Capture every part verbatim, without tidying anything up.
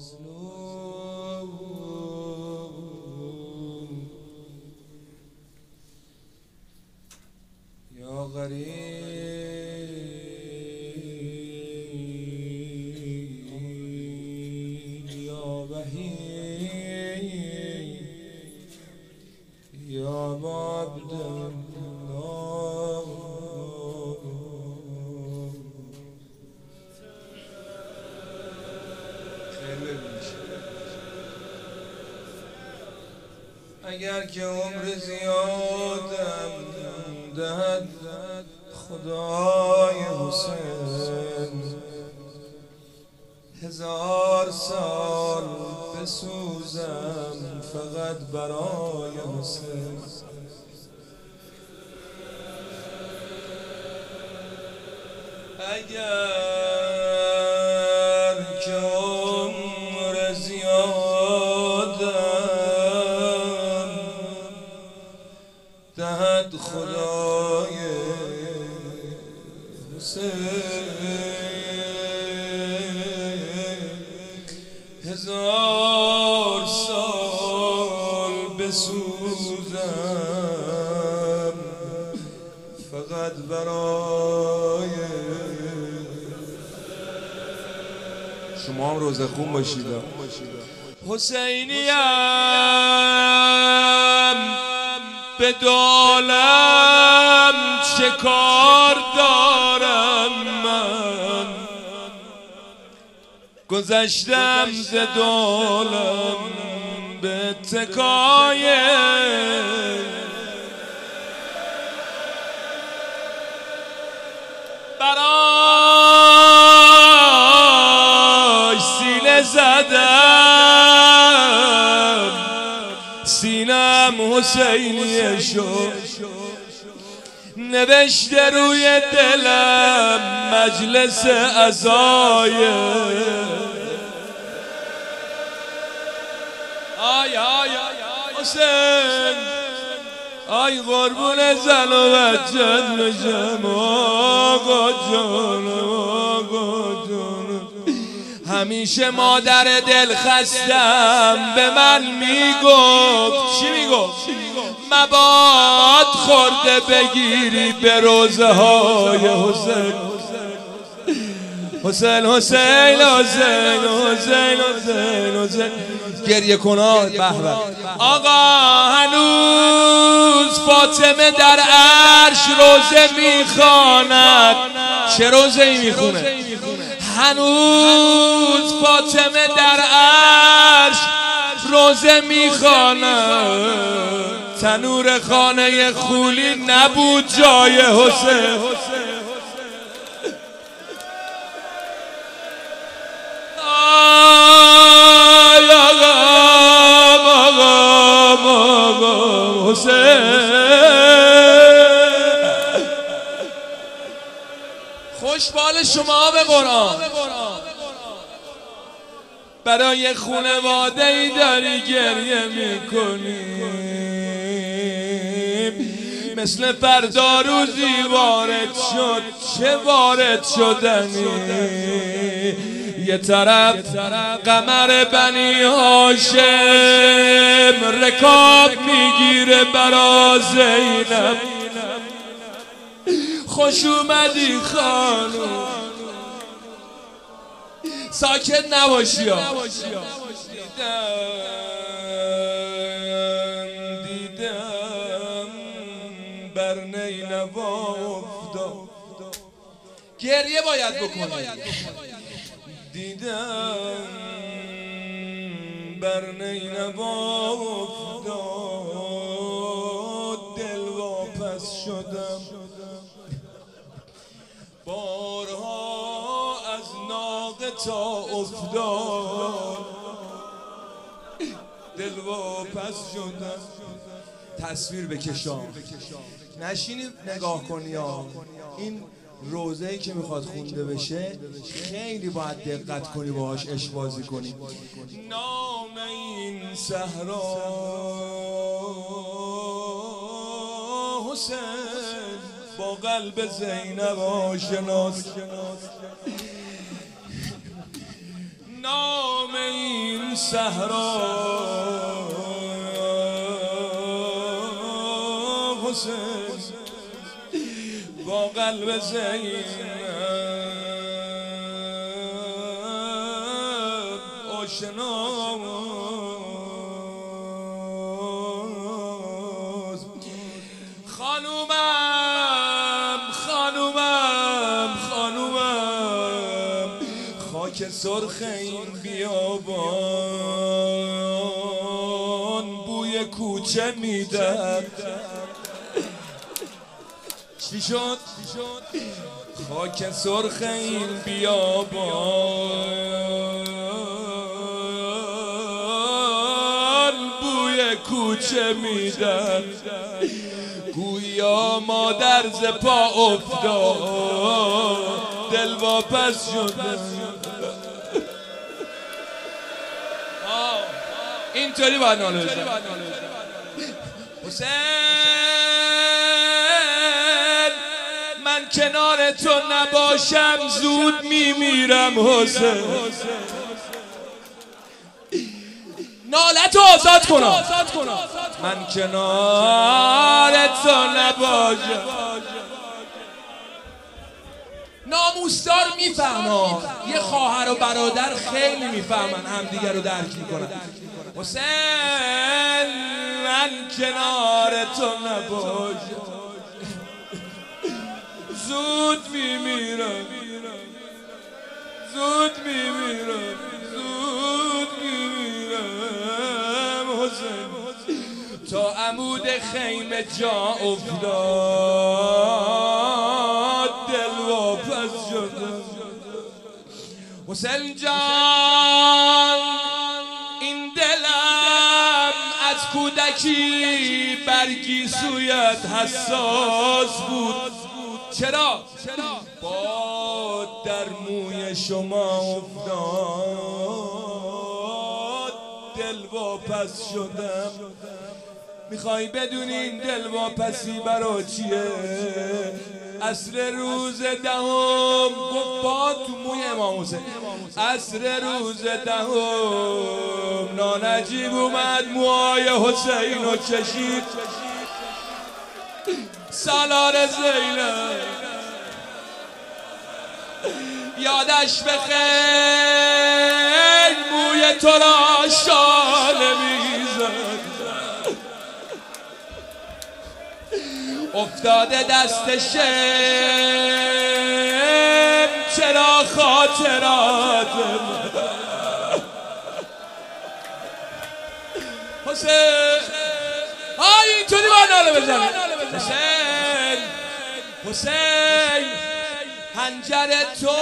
مظلوم یا غریب یا وحید یا عبد الله اگر که عمر زیادم دهد خدای حسین، هزار سال بسوزم فقط برای حسین. اگر که عمر زیادم دهد خدای حسین، هزار سال بسوزم فقط برای شما هم روزه خون باشید. حسینیم به دالم چه کار دارم من، گذشتم ز دالم به تکای برای سینه زدم، سینم حسینیه شد، نوشته روی دلم مجلس عزای. آی آی حسین، آی قربون زن و بچت بشم آقا جان آقا جان. همیشه مادر دل خستم به من میگفت، چی میگفت؟ مباد خورده بگیری به روزه های حسین. حسین حسین حسین حسین حسین حسین گریه کنار به به. آقا هنوز فاطمه در عرش روزه میخواند. چه روزه ای میخونه؟ هنوز فاطمه در عرش روزه میخواند. تنور خانه خولی نبود جای حسین. آی آقا آقا آقا حسین، خوشبال شما به قرآن. برای خانواده ای داری گریه میکنی، مثل فردا روزی وارد شد چه وارد شدنی. یه طرف قمر بنی هاشم رکاب میگیره برا زینب. خوش اومدی خانم، ساکت نباشی ها. دیدم دیدم بر نینوا افتاد، گریه باید بکنی. دیدم بر نینوا افتاد، دل واپس شدم. بارها از ناقه تا افتاد، دل واپس شدم. تصویر بکشم، نشینی نگاه کنی ها. این روزه‌ای که میخواد خونده بشه خیلی باید دقت کنی، باهاش عشق بازی کنی. نام این صحرا حسین، با قلب زینب آشناس. نام این صحرا حسین با قلب زینب آشناست. خانومم خانومم خانومم خاک سرخ این بیابان بوی کوچه میدم. چی شد؟ خاک سرخ این بیابان بوی کوچه میدن. گویا مادر ز پا افتاد دل واپس شده. اینطوری باید ناله بزن. حسین من کنار تو نباشم زود میمیرم. حسین نالت رو آزاد کنم. من کنار تو نباشم. ناموسدار میفهمن، یه خواهر و برادر خیلی میفهمن، همدیگه رو درک میکنن. حسین من کنار تو نباشم زود میمیرم، زود میمیرم، زود میمیرم. حسین تا عمود خیمه جا افتاد دل واپس شده. حسین جان این دلم از کودکی برگی سویت حساس بود. چرا؟ باد در موی شما افتاد دل واپس شدم. میخوای بدونی این دل واپسی برا چیه؟ عصر روز دهم گفت باد تو موی امام حسین. عصر روز دهم نانجیب اومد موهای حسین رو کشید. سالار زینب یادش بخیر موی تو را شاله میزد. افتاده دست شم چرا خاطرات حسین های اینطوری با ناله بزنه. حسین حسین حنجر تو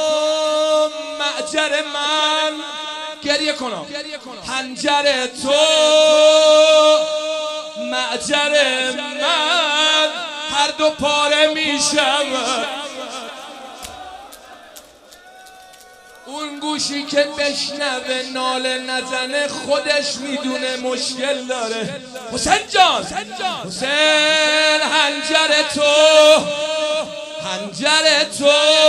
معجر من گریه کنم. حنجر تو معجر من هر دو پاره می شود. اون گوشی که بشنوه ناله نزنه خودش میدونه مشکل داره. حسین جان حسین حنجر تو حنجر تو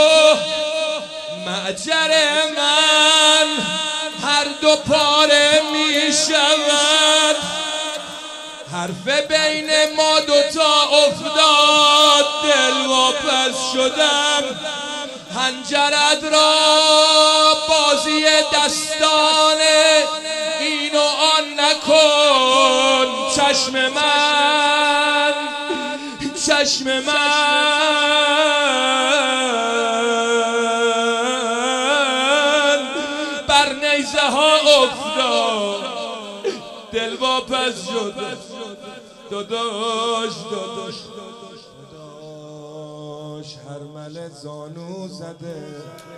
معجر من هر دو پاره می شود. حرف بین ما دوتا افتاد دل واپس شدم. حنجرت را بازی دستانه این و آن نکن. چشم من چشم من بر نیزه ها افتاد دل واپس شد. داداش داداش داداش هرمله زانو زده.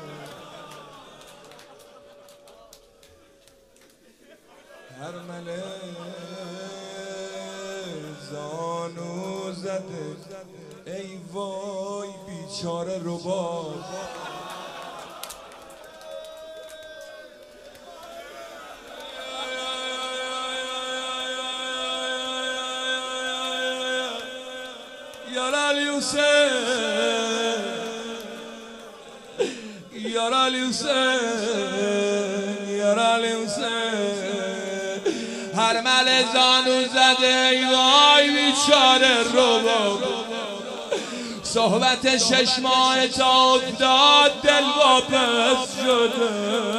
هرمله زانو زده. ای وای بیچاره رباب. یارال حسین یارال حسین ارمل زانو زده ای وای بیچاره رو صحبت شش ماه تا افتاد دل واپس شده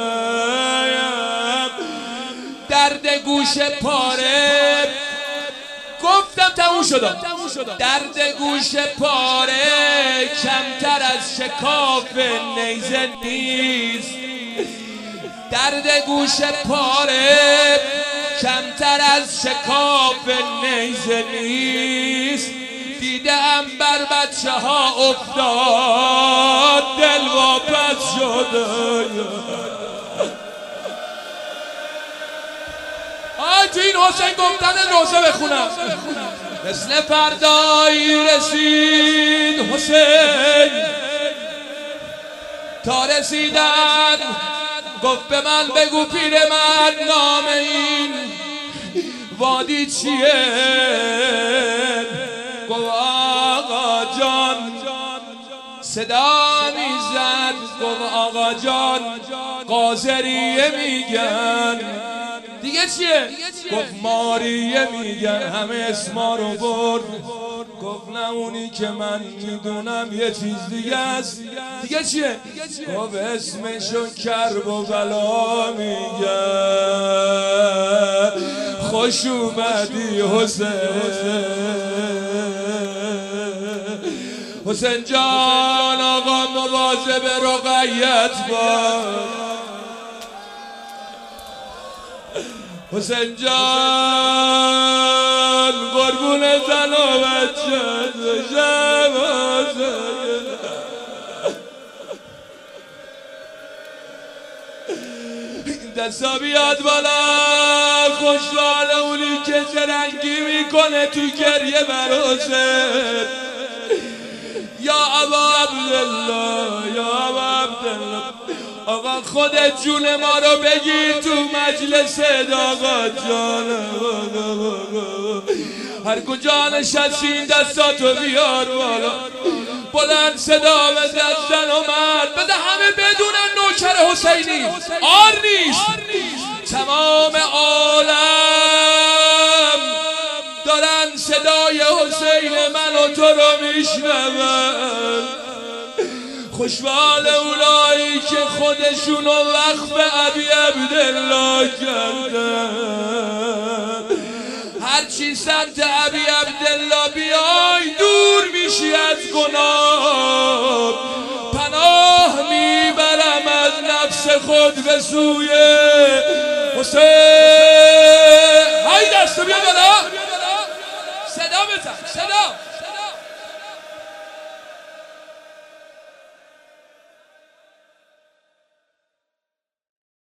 درد گوش پاره گفتم تموم شدم درد گوش پاره کمتر از شکاف نیزه نیست درد گوش پاره کمتر از شکاف نیزه نیست دیدم بر بچه ها افتاد دل واپس شده آی تو این حسین گفتن روزه بخونم مثل فردایی رسید حسین تا رسیدن گفت به من بگو پیر من نام این وادی چیه گفت آقا جان صدا میزد گفت آقا جان قاضریه میگن دیگه چیه؟ گفت ماریه میگن همه اسما رو برد گفت نه اونی که من میدونم یه چیز دیگه است دیگه چیه؟ گفت اسمشو کرب و بلا میگن خوش اومدی حسین حسین جان آقا مواظب رقیت باش حسین جان قربون زن و بچه شب این دستا بیاد بالا خوشحال اونی که زرنگی میکنه تو گریه بر حسین یا ابا عبدالله یا ابا عبدالله آقا خودت جون ما رو بگیر تو مجلس آقا جان هر کجا نشستی دستاتو بیار بالا بلند صدا بزن زن و مرد بده همه بدونن نوکر حسینی آر نیست تمام عالم دارن صدای حسین من و تو رو میشنون خوشحال اولایی که خودشونو وقف ابی عبدالله کردن هرچی سمت ابی عبدالله بیای دور میشی از گناه پناه میبرم از نفس خود به سوی حسین های دستو بیا بالا صدا بزن صدا